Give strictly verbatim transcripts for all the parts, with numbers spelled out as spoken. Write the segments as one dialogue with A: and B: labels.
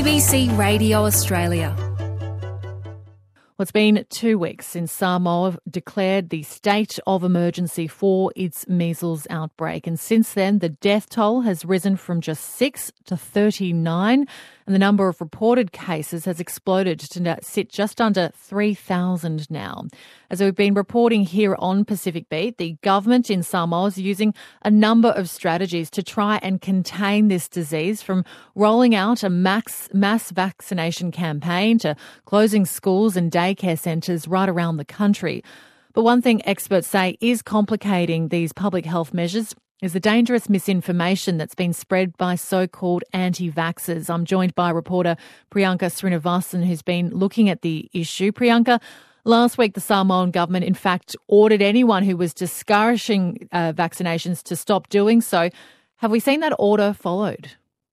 A: B C Radio Australia.
B: Well, it's been two weeks since Samoa declared the state of emergency for its measles outbreak. And since then, the death toll has risen from just six to thirty-nine. And the number of reported cases has exploded to sit just under three thousand now. As we've been reporting here on Pacific Beat, the government in Samoa is using a number of strategies to try and contain this disease, from rolling out a mass, mass vaccination campaign to closing schools and daycare centres right around the country. But one thing experts say is complicating these public health measures is the dangerous misinformation that's been spread by so-called anti-vaxxers. I'm joined by reporter Priyanka Srinivasan, who's been looking at the issue. Priyanka, last week the Samoan government, in fact, ordered anyone who was discouraging uh, vaccinations to stop doing so. Have we seen that order followed?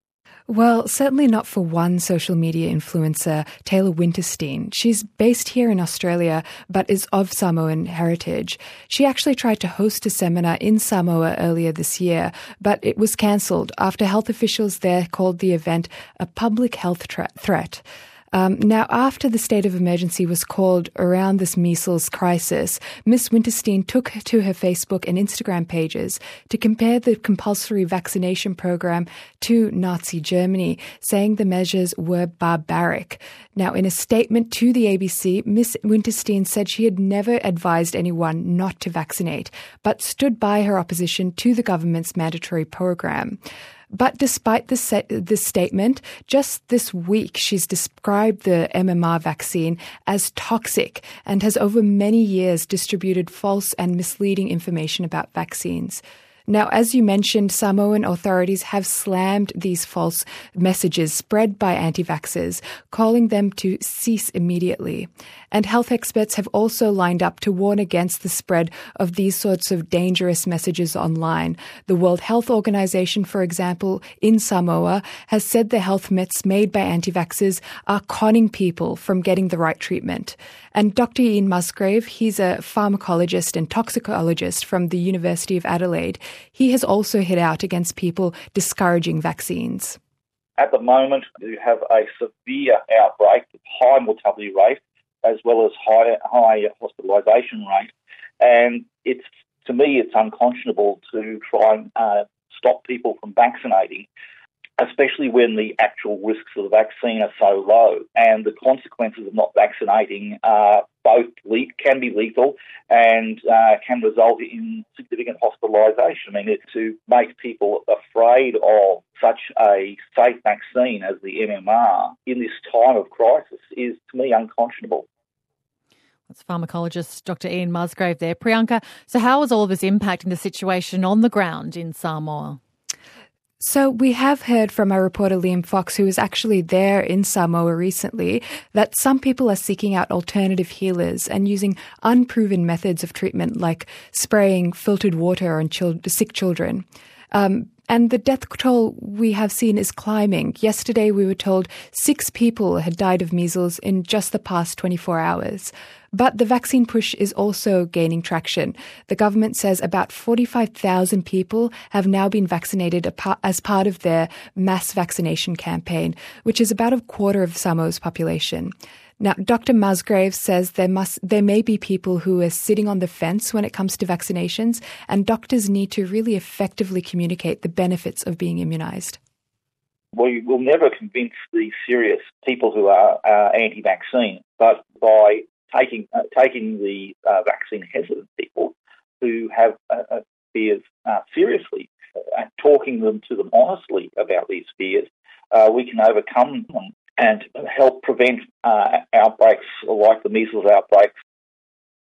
C: Well, certainly not for one social media influencer, Taylor Winterstein. She's based here in Australia, but is of Samoan heritage. She actually tried to host a seminar in Samoa earlier this year, but it was cancelled after health officials there called the event a public health tra- threat. Um, now, after the state of emergency was called around this measles crisis, Miss Winterstein took to her Facebook and Instagram pages to compare the compulsory vaccination program to Nazi Germany, saying the measures were barbaric. Now, in a statement to the A B C, Miss Winterstein said she had never advised anyone not to vaccinate, but stood by her opposition to the government's mandatory program. But despite this, this statement, just this week she's described the M M R vaccine as toxic and has over many years distributed false and misleading information about vaccines. Now, as you mentioned, Samoan authorities have slammed these false messages spread by anti-vaxxers, calling them to cease immediately. And health experts have also lined up to warn against the spread of these sorts of dangerous messages online. The World Health Organization, for example, in Samoa, has said the health myths made by anti-vaxxers are conning people from getting the right treatment. And Doctor Ian Musgrave, he's a pharmacologist and toxicologist from the University of Adelaide. He has also hit out against people discouraging vaccines.
D: At the moment, you have a severe outbreak with high mortality rate as well as high, high hospitalisation rate. And it's, to me, it's unconscionable to try and uh, stop people from vaccinating, especially when the actual risks of the vaccine are so low. And the consequences of not vaccinating are both le- can be lethal and uh, can result in significant hospitalisation. I mean, it, to make people afraid of such a safe vaccine as the M M R in this time of crisis is, to me, unconscionable.
B: That's pharmacologist Doctor Ian Musgrave there. Priyanka, so how is all of this impacting the situation on the ground in Samoa?
C: So we have heard from our reporter Liam Fox, who was actually there in Samoa recently, that some people are seeking out alternative healers and using unproven methods of treatment like spraying filtered water on chil- sick children. Um, and the death toll we have seen is climbing. Yesterday we were told six people had died of measles in just the past twenty-four hours. But the vaccine push is also gaining traction. The government says about forty-five thousand people have now been vaccinated as part of their mass vaccination campaign, which is about a quarter of Samoa's population. Now, Doctor Musgrave says there must there may be people who are sitting on the fence when it comes to vaccinations, and doctors need to really effectively communicate the benefits of being immunised.
D: We will never convince the serious people who are uh, anti-vaccine, but by taking uh, taking the uh, vaccine hesitant people who have uh, fears uh, seriously, and talking them to them honestly about these fears, uh, we can overcome them and help prevent uh, outbreaks like the measles outbreaks